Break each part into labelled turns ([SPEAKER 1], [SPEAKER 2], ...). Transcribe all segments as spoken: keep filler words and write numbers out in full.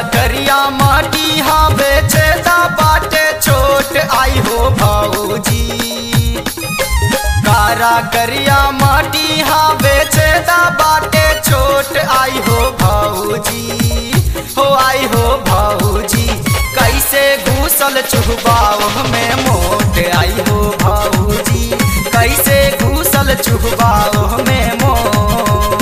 [SPEAKER 1] करिया माटी हाँ बेचेदा बाटे छोट आई हो भौजी। कारा करिया माटी हाँ बेचेदा बाटे छोट आई हो भौजी, हो आई हो भौजी। कैसे घूसल चुहबाओ में मोट आई हो भौजी, कैसे घूसल चुहबाओ में मोट।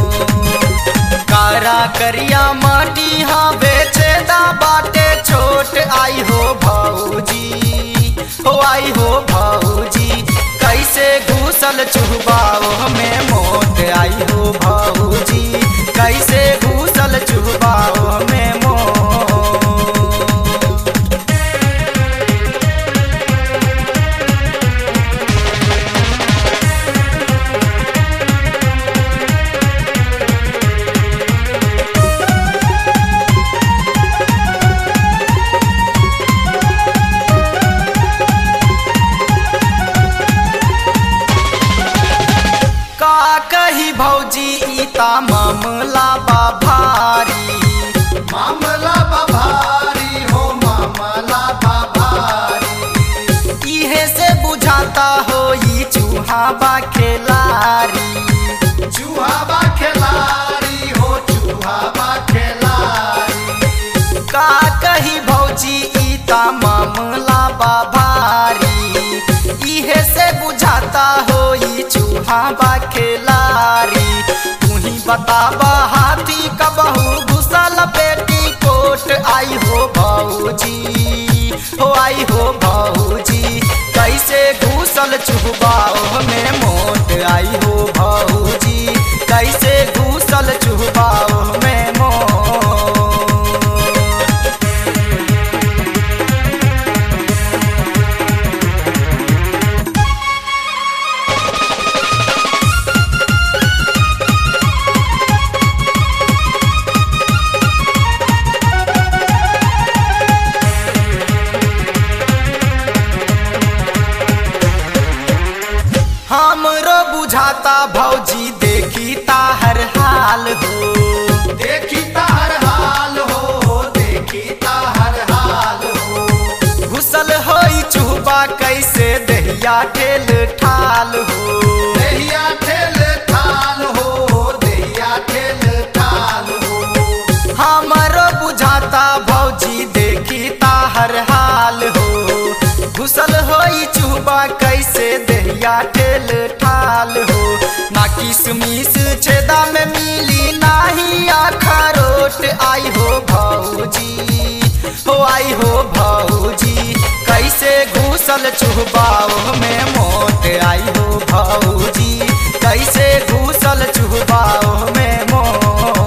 [SPEAKER 1] कारा करिया माटी हाँ बेचेदा बाटे छोट आई हो भौजी, हो आई हो भौजी। कैसे घूसल चुहबाओ में मोट आई हो भौजी, कैसे घूसल चुहबाओ में मोट। का कही भौजी इता मामला बा भारी,
[SPEAKER 2] मामला बा भारी हो मामला बा भारी।
[SPEAKER 1] इहे से बुझाता हो ई चूहा बा खेलारी,
[SPEAKER 2] चूहा बा खिलाड़ी हो चूहा बा खिलाड़ी।
[SPEAKER 1] का कही भौजी इता मामला बा भारी, इहे से बुझाता हो ई चूहा बा खेलारी। तू ही बताबा हाथी कबहू घुसल पेटी कोट आई हो भौजी, हो आई हो भौजी। कैसे घुसल चुहबाओ में मोट आई हो भौजी, कैसे घुसल चुहबाओ में मोट। हमरो बुझाता भौजी देखी ताहर हाल हो,
[SPEAKER 2] देखी ताहर हाल हो देखी ताहर हाल हो।
[SPEAKER 1] घुसल होई चुहबा कैसे दहिया ठेल ठाल हो,
[SPEAKER 2] दहिया ठेल ठाल हो दहिया ठेल ठाल हो।
[SPEAKER 1] हमरो बुझाता भौजी देखी ताहर हाल हो। घुसल होई चुहबा कैसे दहिया ठेल ठाल हो। ना किसमिस छेदा में मिली नाही अखरोट आई हो भौजी, हो आई हो भौजी। कैसे घुसल चुहबाओ में मोट आई हो भौजी, कैसे घुसल चुहबाओ में मोट।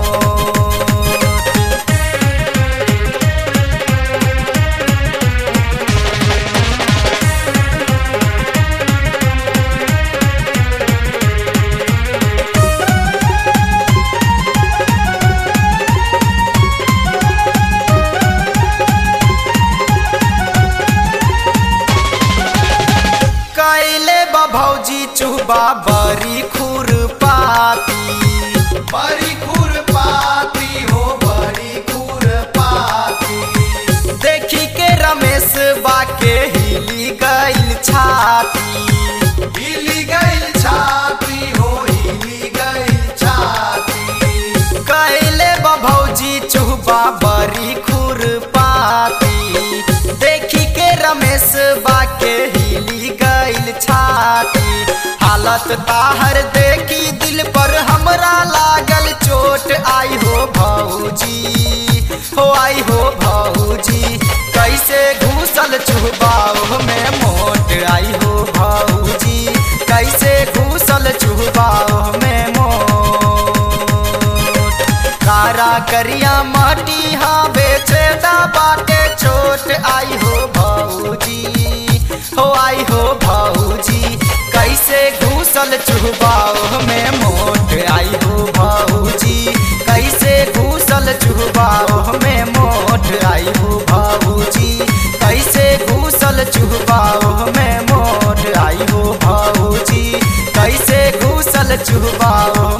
[SPEAKER 1] कैले बा भौजी चुहबा बड़ी खुरपाती,
[SPEAKER 2] बड़ी खुरपाती हो बड़ी खुरपाती।
[SPEAKER 1] देखी के रमेश बा के हिली गइल छाती,
[SPEAKER 2] हिली गइल छाती हो हिली गइल छाती।
[SPEAKER 1] कैले बा भौजी चुहबा बड़ी खुरपाती। देखी के रमेश बा के हिली गइल छाती। हालत ताहर देखी दिल पर हमरा लागल चोट आई हो भौजी, हो आई हो भौजी। कैसे घुसल चुहबाओ में मोट आई हो भौजी, कैसे घुसल चुहबाओ में मोट। कारा करिया माटी हाँ बेचेदा बाटे छोट आई हो भौजी, हो आई हो भौजी। कैसे घुसल चुहबाओ में मोट आई हो भौजी, कैसे घुसल चुहबाओ में मोट आई हो भौजी, कैसे घुसल चुहबाओ में मोट आई हो भौजी, कैसे घुसल चुहबाओ